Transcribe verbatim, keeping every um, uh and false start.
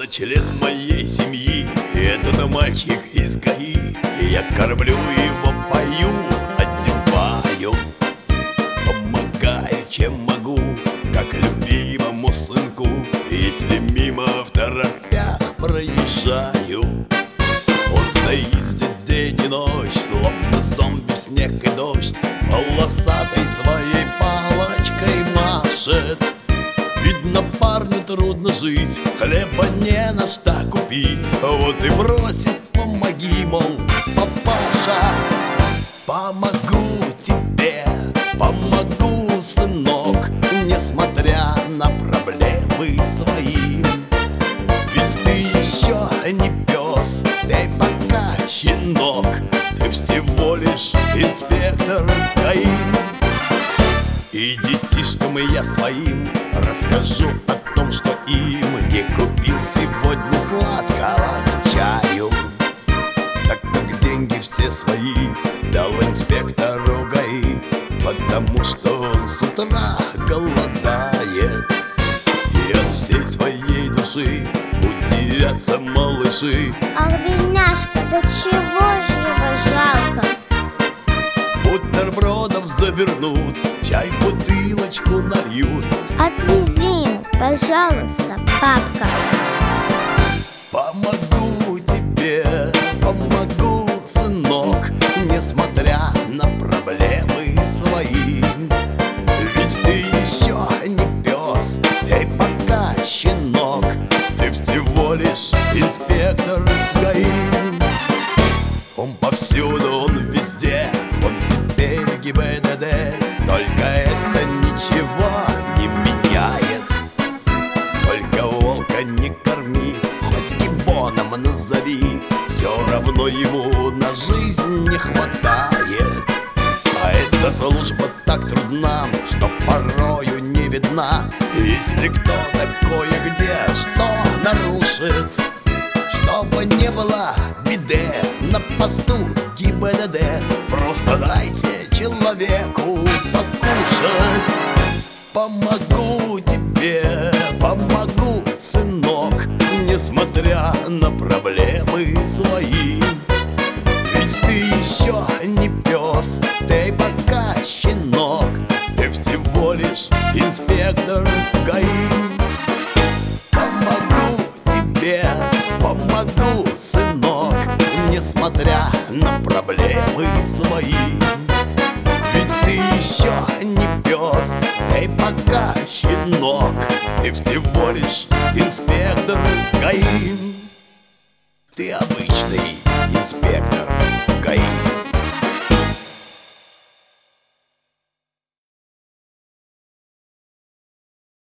Он член моей семьи, этот мальчик из ГАИ. Я кормлю его, пою, одеваю, помогаю, чем могу, как любимому сынку. Если мимо в торопях проезжаю, он стоит здесь день и ночь, словно зомби в снег и дождь, полосатой своей палочкой машет. Видно, парню трудно жить, хлеба не на что купить. Вот и просит: помоги, мол, папаша. Помогу тебе, помогу, сынок, несмотря на проблемы свои. Ведь ты еще не пес, ты пока щенок, ты всего лишь инспектор ГАИ. И детишкам я своим расскажу о том, что им не купил сегодня сладкого к чаю, так как деньги все свои дал инспектору ГАИ, потому что он с утра голодает. И от всей своей души удивятся малыши: ах, бедняжка, да чего же его жалко? Бутербродов завернут, чай в бутылочку нальют. Отвези ему, пожалуйста, папка. Помогу тебе, помогу, сынок, несмотря на проблемы свои. Ведь ты еще не пес, ты пока щенок, ты всего лишь инспектор ГАИ. Он повсюду, он везде, он теперь ГИБДД, только это ничего не меняет. Сколько волка не корми, хоть гибоном назови, все равно ему на жизнь не хватает. А эта служба так трудна, что порою не видна. Если кто-то кое-где что нарушит, чтобы не было беды на посту ГИБДД, просто дайте человеку покушать. Помогу тебе, помогу, сынок, несмотря на проблемы свои. Ведь ты еще не пес, ты пока щенок, ты всего лишь инспектор ГАИ. Помогу тебе, помогу, сынок, несмотря на проблемы свои. Ведь ты еще не пес, ты пока щенок, ты всего лишь инспектор ГАИ. Ты обычный